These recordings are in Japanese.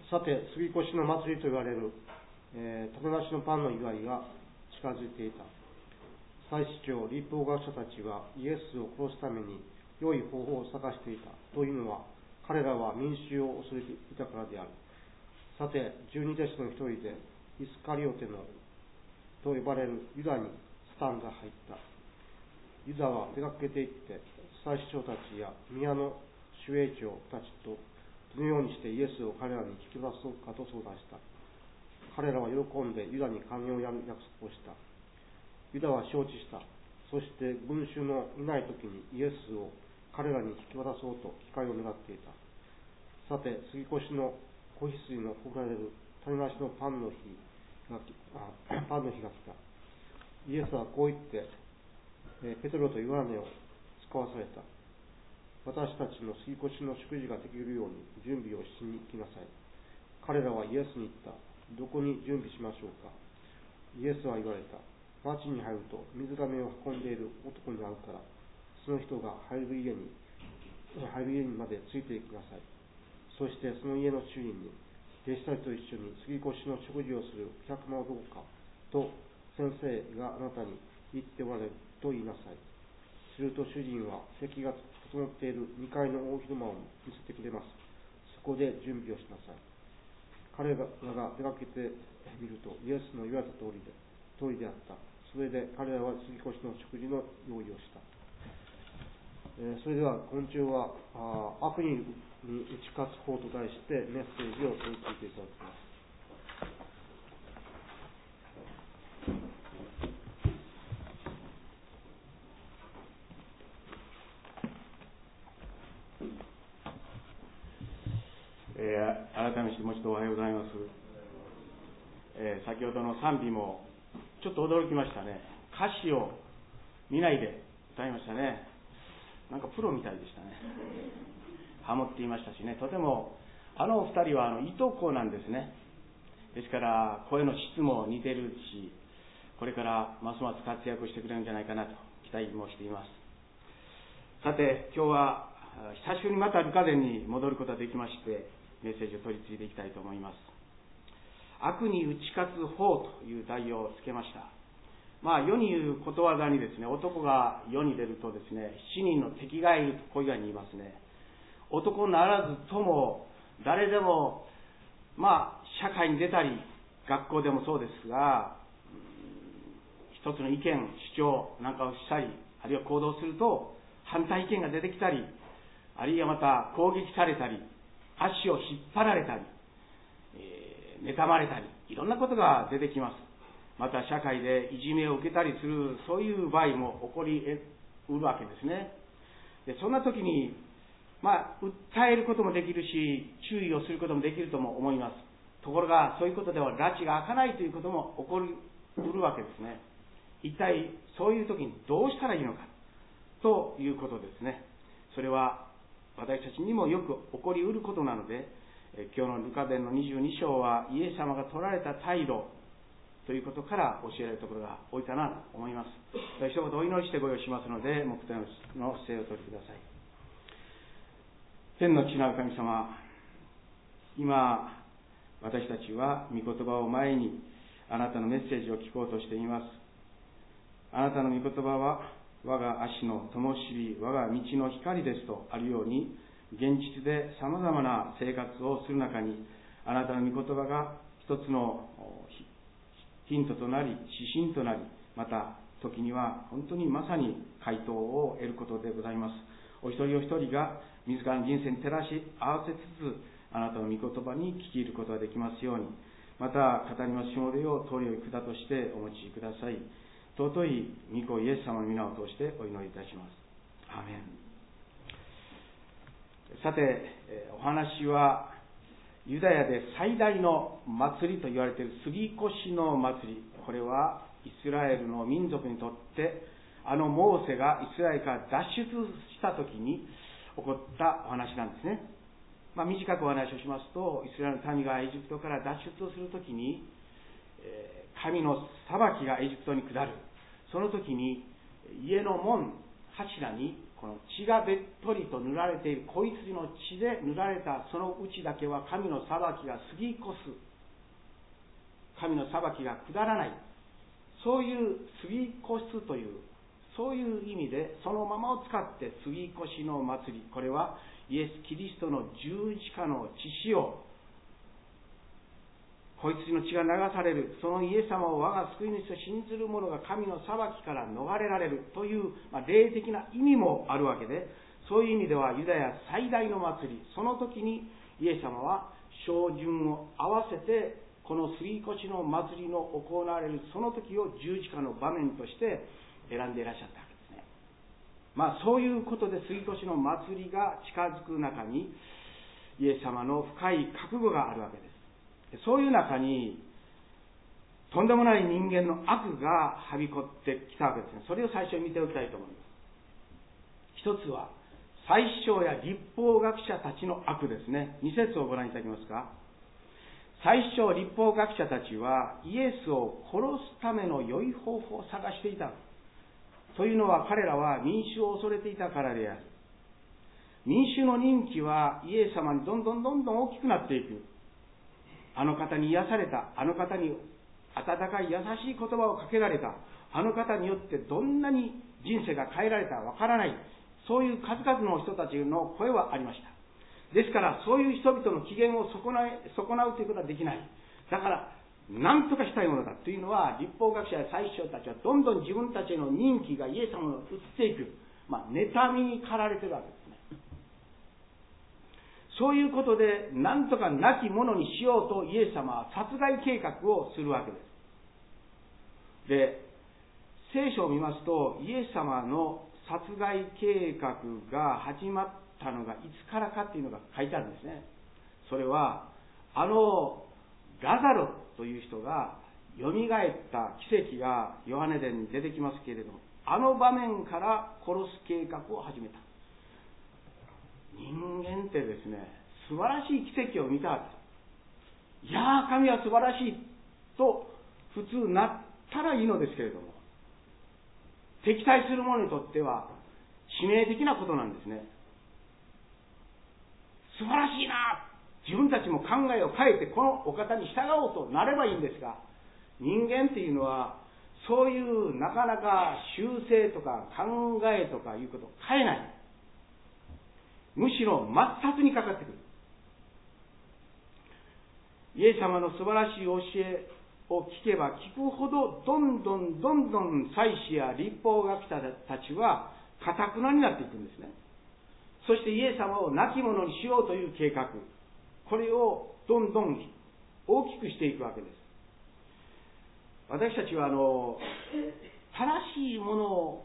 さて、杉越の祭りと言われる、種なしのパンの祝いが近づいていた。祭司長、立法学者たちはイエスを殺すために良い方法を探していた。というのは、彼らは民衆を恐れていたからである。さて、十二弟子の一人で、イスカリオテのと呼ばれるユダにスタンが入った。ユダは出かけて行って、祭司長たちや宮の守衛長たちとどのようにしてイエスを彼らに引き渡そうかと相談した。彼らは喜んでユダに金をやる約束をした。ユダは承知した。そして群衆のいない時にイエスを彼らに引き渡そうと機会を願っていた。さて、杉越の子羊のほられる種なしのパンの日が来た。イエスはこう言って、ペテロとヨハネを使わされた。私たちの杉越の祝事ができるように準備をしに来なさい。彼らはイエスに言った。どこに準備しましょうか。イエスは言われた。町に入ると水がめを運んでいる男に会うから、その人が入る家にまでついて行きなさい。そしてその家の主人に、弟子たちと一緒に杉越の食事をする客間はどうかと先生があなたに言っておられると言いなさい。すると主人は席が整っている2階の大広間を見せてくれます。そこで準備をしなさい。彼らが出かけてみるとイエスの言われた通りであった。それで彼らは杉越の食事の用意をした。それでは今週は悪に打ち勝つ法と題してメッセージを取り付けていただきます。 改めてもう一度おはようございます。先ほどの賛美もちょっと驚きましたね。歌詞を見ないで歌いましたね。なんかプロみたいでしたね。ハモっていましたしね。とてもお二人はいとこなんですね。ですから声の質も似てるし、これからますます活躍してくれるんじゃないかなと期待もしています。さて、今日は久しぶりにまたルカ伝に戻ることができまして、メッセージを取り継いでいきたいと思います。悪に打ち勝つ法という題をつけました。世に言うことわざにですね、男が世に出るとですね、7人の敵がいるとこういうふうに言いますね。男ならずとも誰でも社会に出たり学校でもそうですが、一つの意見主張なんかをしたり、あるいは行動すると反対意見が出てきたり、あるいはまた攻撃されたり、足を引っ張られたり、妬まれたり、いろんなことが出てきます。また社会でいじめを受けたりする、そういう場合も起こりうるわけですね。でそんな時に訴えることもできるし、注意をすることもできるとも思います。ところがそういうことでは埒が明かないということも起こりうるわけですね。一体そういう時にどうしたらいいのかということですね。それは私たちにもよく起こりうることなので、今日のルカ伝の22章はイエス様が取られた態度ということから教えられるところが多いかなと思います。一言お祈りしてご用意しますので、黙祷の姿勢をとってください。天の父なる神様、今私たちは御言葉を前にあなたのメッセージを聞こうとしています。あなたの御言葉は我が足の灯火、我が道の光ですとあるように、現実でさまざまな生活をする中にあなたの御言葉が一つのヒントとなり指針となり、また時には本当にまさに回答を得ることでございます。お一人お一人が自らの人生に照らし合わせつつ、あなたの御言葉に聞き入ることができますように、また語りますしもべを通りを管としてお持ちください。尊い御子イエス様の皆を通してお祈りいたします。アーメン。さて、お話はユダヤで最大の祭りと言われている杉越の祭り。これはイスラエルの民族にとってモーセがイスラエルから脱出した時に起こったお話なんですね。短くお話をしますと、イスラエルの民がエジプトから脱出をするときに、神の裁きがエジプトに下る。その時に家の門柱にこの血がべっとりと塗られている子羊の血で塗られたそのうちだけは神の裁きが過ぎ越す、神の裁きが下らない、そういう過ぎ越すという、そういう意味でそのままを使って過ぎ越しの祭り、これはイエス・キリストの十字架の血潮、子羊の血が流される、そのイエス様を我が救い主と信ずる者が神の裁きから逃れられるという、霊的な意味もあるわけで、そういう意味ではユダヤ最大の祭り、その時にイエス様は照準を合わせてこの過ぎ越しの祭りの行われるその時を十字架の場面として選んでいらっしゃったわけですね。そういうことで過ぎ越しの祭りが近づく中にイエス様の深い覚悟があるわけです。そういう中にとんでもない人間の悪がはびこってきたわけですね。それを最初に見ておきたいと思います。一つは祭司長や立法学者たちの悪ですね。2節をご覧いただけますか。祭司長立法学者たちはイエスを殺すための良い方法を探していたというのは、彼らは民衆を恐れていたからである。民衆の人気はイエス様にどんどん大きくなっていく。あの方に癒された、あの方に温かい優しい言葉をかけられた、あの方によってどんなに人生が変えられたかわからない、そういう数々の人たちの声はありました。ですからそういう人々の機嫌を損なうということはできない。だから何とかしたいものだというのは、立法学者や祭司長たちはどんどん自分たちへの人気がイエス様に移っていく、妬みに駆られているわけですね。そういうことで何とか亡き者にしようとイエス様は殺害計画をするわけです。で、聖書を見ますと、イエス様の殺害計画が始まったのがいつからかっていうのが書いてあるんですね。それはラザロという人がよみがえった奇跡がヨハネ伝に出てきますけれども、あの場面から殺す計画を始めた。人間ってですね、素晴らしい奇跡を見たわけです。いやー、神は素晴らしいと普通なったらいいのですけれども、敵対する者にとっては致命的なことなんですね。素晴らしいな、自分たちも考えを変えてこのお方に従おうとなればいいんですが、人間っていうのはそういうなかなか修正とか考えとかいうことを変えない。むしろ抹殺にかかってくる。イエス様の素晴らしい教えを聞けば聞くほど、どんどん祭司や立法学者たちは堅くなになっていくんですね。そしてイエス様を亡き者にしようという計画、これをどんどん大きくしていくわけです。私たちは正しいものを、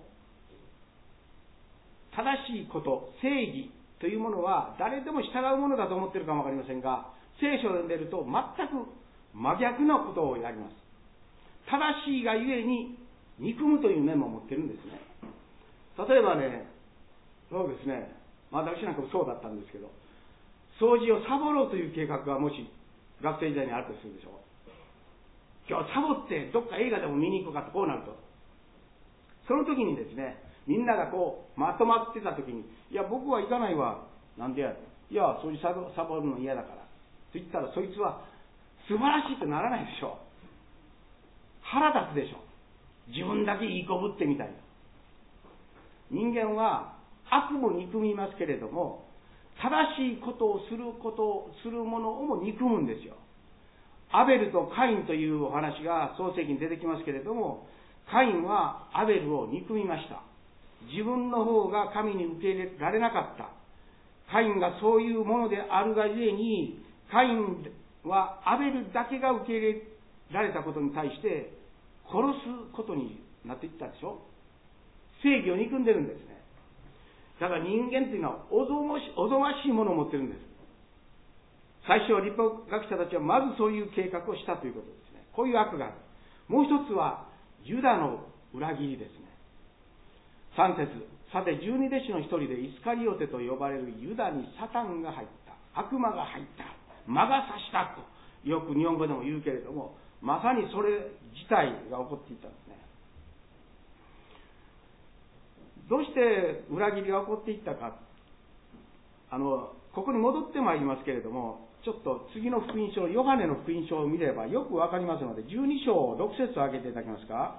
正しいこと、正義というものは誰でも従うものだと思っているかもわかりませんが、聖書を読んでいると全く真逆なことをやります。正しいがゆえに憎むという面も持っているんですね。例えばね、そうですね、私なんかもそうだったんですけど、掃除をサボろうという計画がもし学生時代にあるとするでしょう。今日サボってどっか映画でも見に行こうかとこうなると、その時にですね、みんながこうまとまってた時に、いや僕は行かないわ、なんでや、いや掃除サボるの嫌だからと言ったら、そいつは素晴らしいとならないでしょう。腹立つでしょう。自分だけいい子ぶってみたいな。人間は悪も憎みますけれども、正しいことをするものをも憎むんですよ。アベルとカインというお話が創世記に出てきますけれども、カインはアベルを憎みました。自分の方が神に受け入れられなかった。カインがそういうものであるがゆえに、カインはアベルだけが受け入れられたことに対して殺すことになっていったでしょ。正義を憎んでるんですね。だから人間というのはおぞましいものを持ってるんです。最初は立法学者たちはまずそういう計画をしたということですね。こういう悪がある。もう一つはユダの裏切りですね。3節、さて十二弟子の一人でイスカリオテと呼ばれるユダにサタンが入った、悪魔が入った、魔が差したとよく日本語でも言うけれども、まさにそれ自体が起こっていたんですね。 どうして裏切りが起こっていったか、ここに戻ってまいりますけれども、ちょっと次の福音書、ヨハネの福音書を見ればよくわかりますので、12章6節を挙げていただけますか。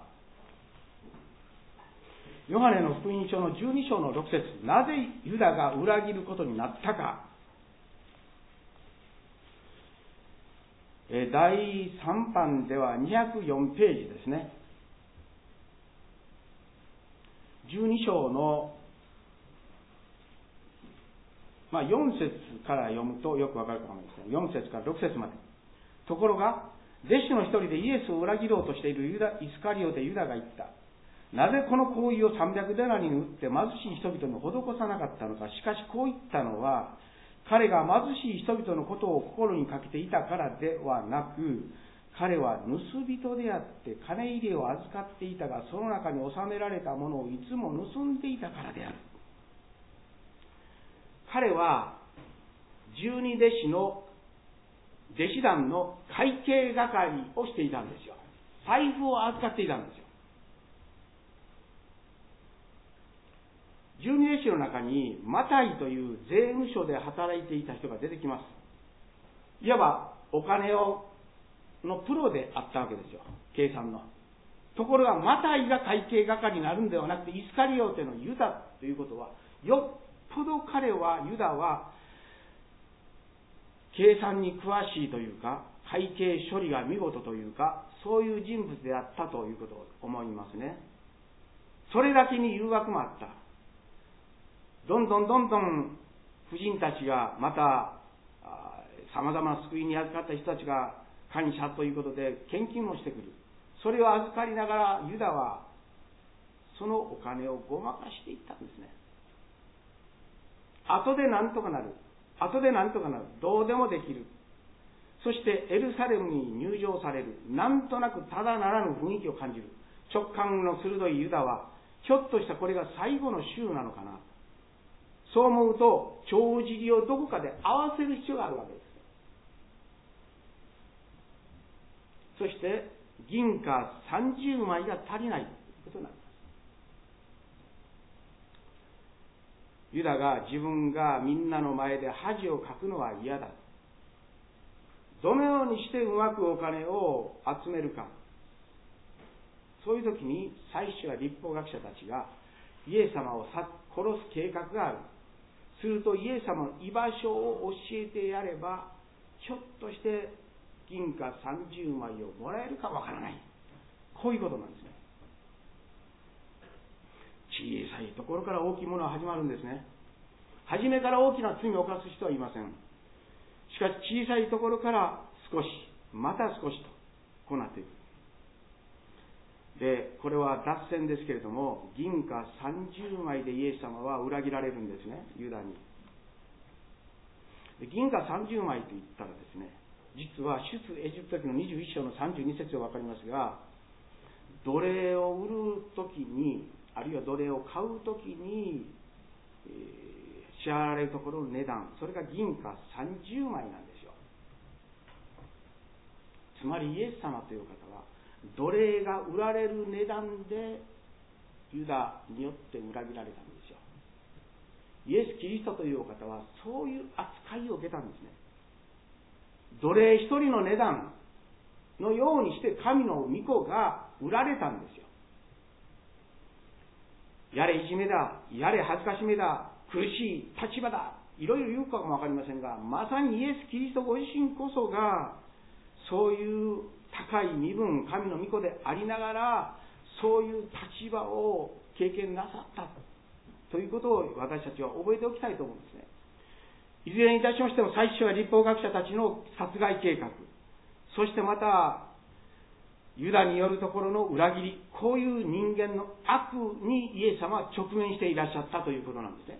ヨハネの福音書の12章の6節、なぜユダが裏切ることになったか。第3版では204ページですね。12章の、4節から読むとよくわかると思いますね。4節から6節まで。ところが、弟子の一人でイエスを裏切ろうとしているイスカリオテユダが言った。なぜこの行為を300デナリに売って貧しい人々に施さなかったのか。しかしこう言ったのは、彼が貧しい人々のことを心にかけていたからではなく、彼は盗人であって金入れを預かっていたが、その中に収められたものをいつも盗んでいたからである。彼は十二弟子の弟子団の会計係をしていたんですよ。財布を預かっていたんですよ。十二弟子の中にマタイという税務署で働いていた人が出てきます。いわばお金のプロであったわけですよ、計算の。ところがマタイが会計係になるんではなくて、イスカリオテのユダということは、よっぽどユダは計算に詳しいというか、会計処理が見事というか、そういう人物であったということを思いますね。それだけに誘惑もあった。どんどん婦人たちがまた様々な救いに預かった人たちが感謝ということで献金もしてくる。それを預かりながらユダはそのお金をごまかしていったんですね。後でなんとかなる。どうでもできる。そしてエルサレムに入場される。なんとなくただならぬ雰囲気を感じる。直感の鋭いユダは、ひょっとしたこれが最後の週なのかな。そう思うと、帳尻をどこかで合わせる必要があるわけです。そして、銀貨30枚が足りないということになります。ユダが自分がみんなの前で恥をかくのは嫌だ。どのようにしてうまくお金を集めるか。そういう時に祭司や律法学者たちがイエス様を殺す計画がある。するとイエス様の居場所を教えてやれば、ひょっとして銀貨30枚をもらえるかわからない。こういうことなんですね。小さいところから大きいものは始まるんですね。初めから大きな罪を犯す人はいません。しかし小さいところから少し、また少しと、こうなっていく。で、これは脱線ですけれども、銀貨30枚でイエス様は裏切られるんですね、ユダに。で、銀貨30枚と言ったらですね、実は出エジプト記の21章の32節が分かりますが、奴隷を売るときに、あるいは奴隷を買うときに、支払われるところの値段、それが銀貨30枚なんですよ。つまりイエス様という方は、奴隷が売られる値段でユダによって裏切られたんですよ。イエス・キリストというお方はそういう扱いを受けたんですね。奴隷一人の値段のようにして神の御子が売られたんですよ。やれいじめだ、やれ恥ずかしめだ、苦しい立場だ、いろいろ言うかもわかりませんが、まさにイエス・キリストご自身こそがそういう高い身分、神の御子でありながら、そういう立場を経験なさったということを私たちは覚えておきたいと思うんですね。いずれにいたしましても、祭司は律法学者たちの殺害計画、そしてまたユダによるところの裏切り、こういう人間の悪にイエス様は直面していらっしゃったということなんですね。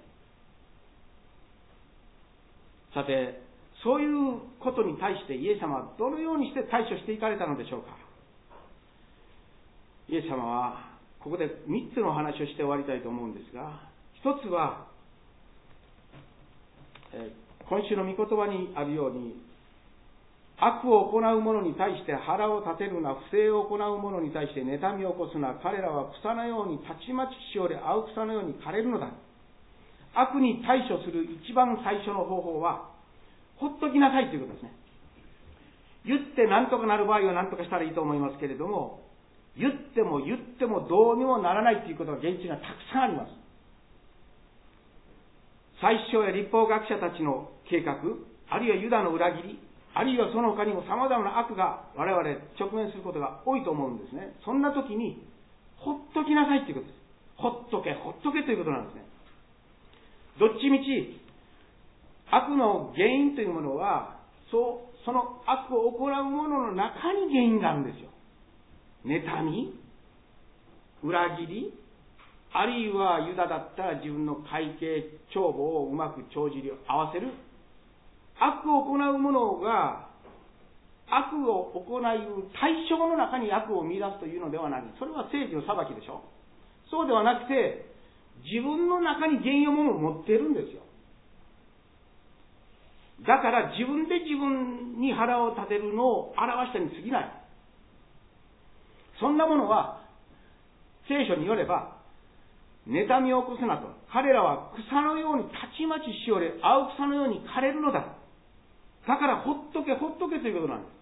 さて、そういうことに対してイエス様はどのようにして対処していかれたのでしょうか。イエス様はここで3つのお話をして終わりたいと思うんですが、1つは、今週の御言葉にあるように、 悪を行う者に対して腹を立てるな、不正を行う者に対して妬みを起こすな、彼らは草のようにたちまちしおれ、青草のように枯れるのだ。悪に対処する一番最初の方法は、ほっときなさいということですね。言って何とかなる場合は何とかしたらいいと思いますけれども、言ってもどうにもならないということが現実にはたくさんあります。祭司長や律法学者たちの計画、あるいはユダの裏切り、あるいはその他にも様々な悪が我々直面することが多いと思うんですね。そんな時に、ほっときなさいということです。ほっとけということなんですね。どっちみち、悪の原因というものは、その悪を行う者の中に原因があるんですよ。妬み、裏切り、あるいはユダだったら自分の会計帳簿をうまく帳尻を合わせる。悪を行う者が悪を行う対象の中に悪を見出すというのではない。それは政治の裁きでしょ。そうではなくて、自分の中に原因を持っているんですよ。だから自分で自分に腹を立てるのを表したに過ぎない。そんなものは聖書によれば、妬みを起こすなと。彼らは草のようにたちまちしおれ、青草のように枯れるのだ。だからほっとけということなんです。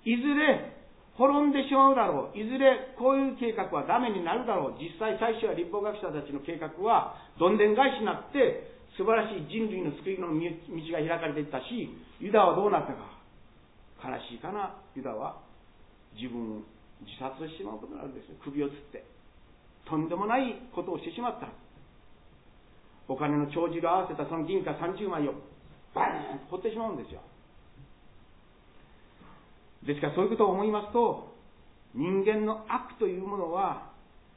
いずれ滅んでしまうだろう。いずれこういう計画はダメになるだろう。実際祭司や律法学者たちの計画はどんでん返しになって素晴らしい人類の救いの道が開かれていったし、ユダはどうなったか。悲しいかな。ユダは自殺をしてしまうことになるんですよ。首を吊って。とんでもないことをしてしまった。お金の帳尻を合わせたその銀貨30枚をバーンと掘ってしまうんですよ。ですからそういうことを思いますと、人間の悪というものは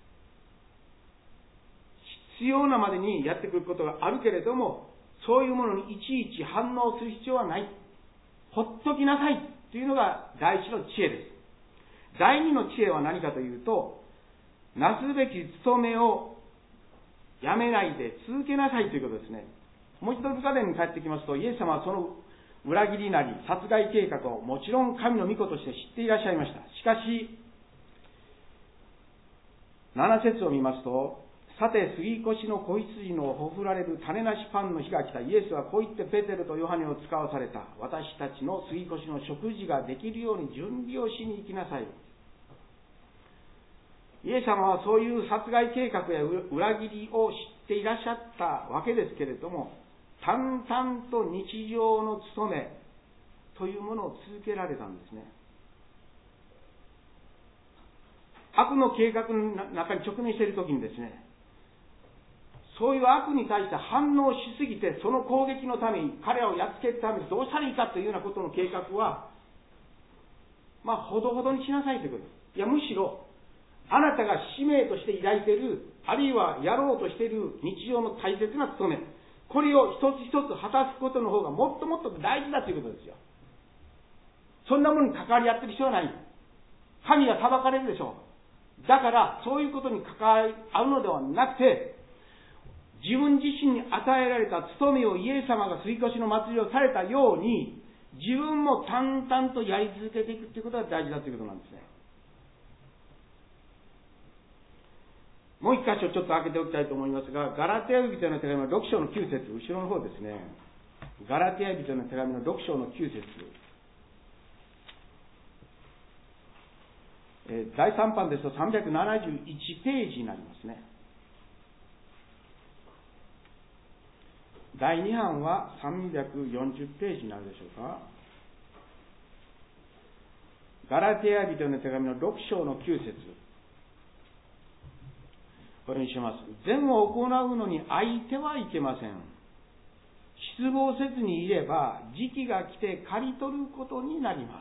必要なまでにやってくることがあるけれども、そういうものにいちいち反応する必要はない。ほっときなさいというのが第一の知恵です。第二の知恵は何かというと、なすべき務めをやめないで続けなさいということですね。もう一度ルカ伝に帰ってきますと、イエス様はその裏切りなり殺害計画をもちろん神の御子として知っていらっしゃいました。しかし、7節を見ますと、さて杉越の子羊のほふられる種なしパンの日が来た。イエスはこう言ってペテルとヨハネを使わされた。私たちの杉越の食事ができるように準備をしに行きなさい。イエス様はそういう殺害計画や裏切りを知っていらっしゃったわけですけれども、淡々と日常の務めというものを続けられたんですね。悪の計画の中に直面しているときにですね、そういう悪に対して反応しすぎて、その攻撃のために、彼らをやっつけるためにどうしたらいいかというようなことの計画は、ほどほどにしなさいということです。いや、むしろ、あなたが使命として抱いている、あるいはやろうとしている日常の大切な務め、これを一つ一つ果たすことの方がもっともっと大事だということですよ。そんなものに関わり合ってる必要はない。神が裁かれるでしょう。だから、そういうことに関わり合うのではなくて、自分自身に与えられた務めをイエス様が杉越の祭りをされたように、自分も淡々とやり続けていくということが大事だということなんですね。もう一箇所ちょっと開けておきたいと思いますが、ガラテヤ人への手紙の6章の9節、後ろの方ですね。ガラテヤ人への手紙の6章の9節。第3版ですと371ページになりますね。第2版は340ページになるでしょうか。ガラテヤ人への手紙の6章の9節。これにします。善を行うのに空いてはいけません。失望せずにいれば時期が来て刈り取ることになります。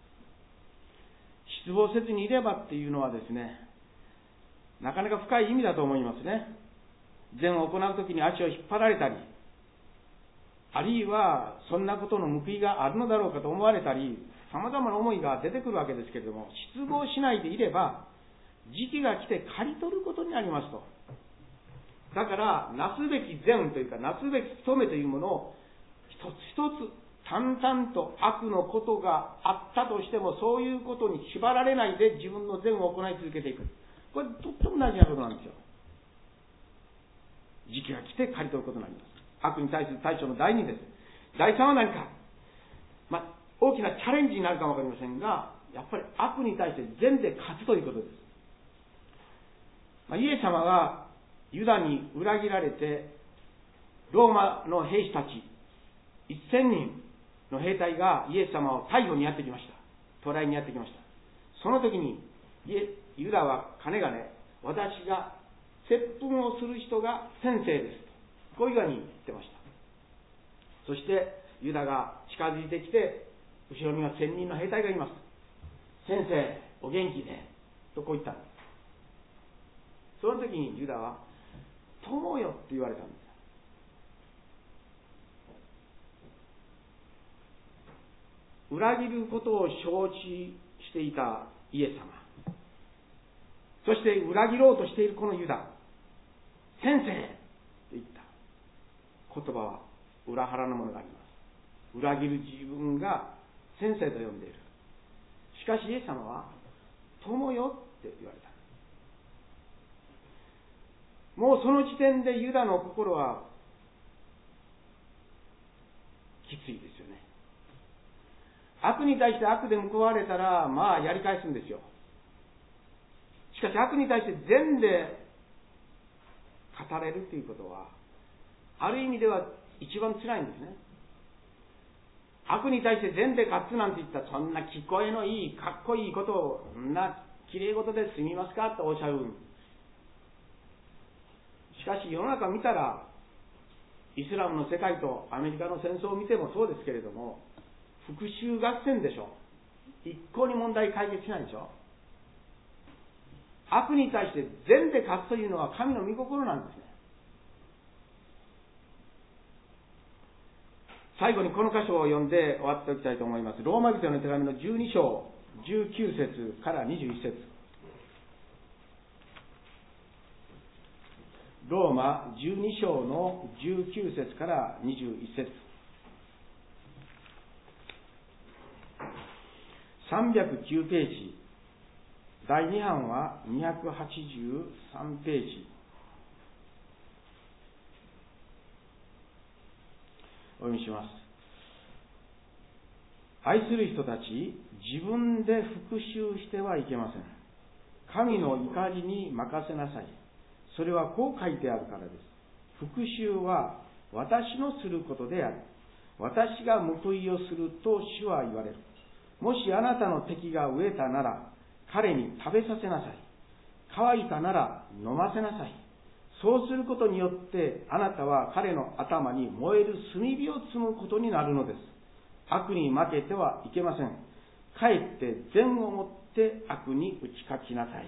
失望せずにいればっていうのはですね、なかなか深い意味だと思いますね。善を行うときに足を引っ張られたり、あるいはそんなことの報いがあるのだろうかと思われたり、様々な思いが出てくるわけですけれども、失望しないでいれば時期が来て刈り取ることになりますと。だからなすべき善というか、なすべき務めというものを一つ一つ淡々と悪のことがあったとしても、そういうことに縛られないで自分の善を行い続けていく。これとっても大事なことなんですよ。時期が来て刈り取ることになります。悪に対する対処の第2です。第3は何か、大きなチャレンジになるかもわかりませんが、やっぱり悪に対して善で勝つということです。イエス様がユダに裏切られて、ローマの兵士たち1000人の兵隊がイエス様を逮捕にやってきました。捕らえにやってきました。その時にユダはかねがね、私が接吻をする人が先生ですと、こういうふうに言ってました。そしてユダが近づいてきて、後ろには1000人の兵隊がいます。先生お元気でとこう言ったんです。その時にユダは友よって言われたんです。裏切ることを承知していたイエス様、そして裏切ろうとしているこのユダ、先生と言った言葉は裏腹のものがあります。裏切る自分が先生と呼んでいる。しかしイエス様は友よって言われた。もうその時点でユダの心はきついですよね。悪に対して悪で報われたらやり返すんですよ。しかし悪に対して善で語れるということは、ある意味では一番辛いんですね。悪に対して善で勝つなんて言ったら、そんな聞こえのいいかっこいいことをそんなきれい事で済みますかとおっしゃる。しかし世の中見たら、イスラムの世界とアメリカの戦争を見てもそうですけれども、復讐合戦でしょ。一向に問題解決しないでしょ。悪に対して善で勝つというのは神の御心なんですね。最後にこの箇所を読んで終わっておきたいと思います。ローマ人の手紙の12章19節から21節。ローマ12章の19節から21節。309ページ、第2版は283ページ。お読みします。愛する人たち、自分で復讐してはいけません。神の怒りに任せなさい。それはこう書いてあるからです。復讐は私のすることである。私が報いをすると主は言われる。もしあなたの敵が飢えたなら彼に食べさせなさい。乾いたなら飲ませなさい。そうすることによってあなたは彼の頭に燃える炭火を積むことになるのです。悪に負けてはいけません。かえって善をもって悪に打ち勝ちなさい。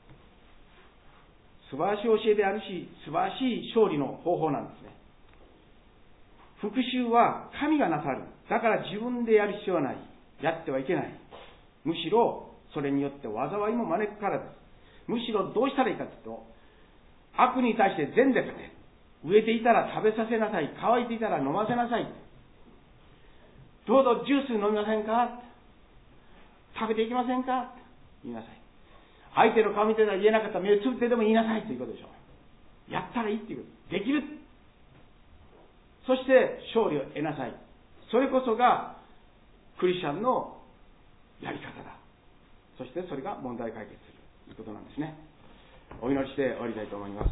素晴らしい教えであるし、素晴らしい勝利の方法なんですね。復讐は神がなさる。だから自分でやる必要はない。やってはいけない。むしろそれによって災いも招くからです。むしろどうしたらいいかというと、悪に対して善で勝て。飢えていたら食べさせなさい。乾いていたら飲ませなさい。どうぞジュース飲みませんか、食べていきませんか、言いなさい。相手の顔見てたら言えなかったら目をつぶってでも言いなさいということでしょう。やったらいいっていうこと。できる。そして勝利を得なさい。それこそがクリスチャンのやり方だ。そしてそれが問題解決するということなんですね。お祈りして終わりたいと思います。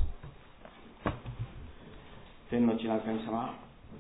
天の地なる神様、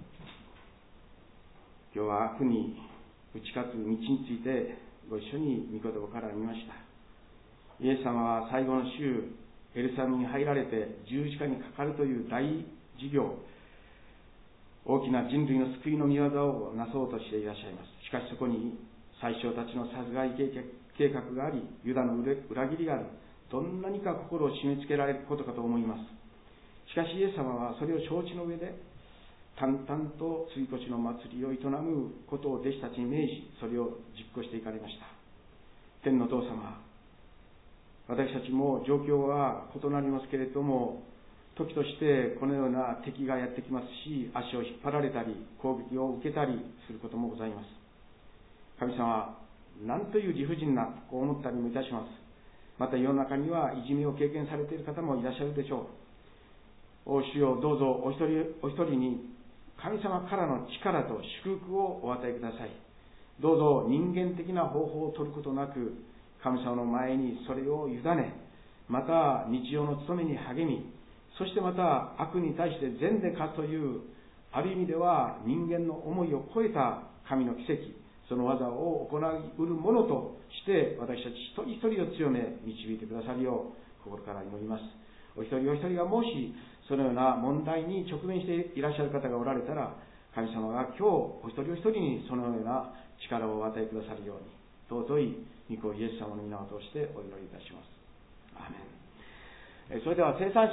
今日は悪に打ち勝つ道についてご一緒に御言葉から見ました。イエス様は最後の週、エルサレムに入られて十字架にかかるという大事業、大きな人類の救いの御業をなそうとしていらっしゃいます。しかしそこに宰相たちの殺害計画があり、ユダの裏切りがある。どんなにか心を締め付けられることかと思います。しかしイエス様はそれを承知の上で、淡々と追越の祭りを営むことを弟子たちに命じ、それを実行していかれました。天のお父様、私たちも状況は異なりますけれども、 時としてこのような敵がやってきますし、足を引っ張られたり攻撃を受けたりすることもございます。神様は何という理不尽な、こう思ったりもいたします。また世の中にはいじめを経験されている方もいらっしゃるでしょう。お主よ、どうぞお一人お一人に神様からの力と祝福をお与えください。どうぞ人間的な方法を取ることなく、神様の前にそれを委ね、また日常の務めに励み、そしてまた悪に対して善で勝つという、ある意味では人間の思いを超えた神の奇跡、その技を行いうるものとして私たち一人一人を強め導いてくださるよう心から祈ります。お一人お一人がもしそのような問題に直面していらっしゃる方がおられたら、神様が今日お一人お一人にそのような力をお与えくださるように、尊い御子イエス様の皆を通してお祈りいたします。アーメン。それでは生産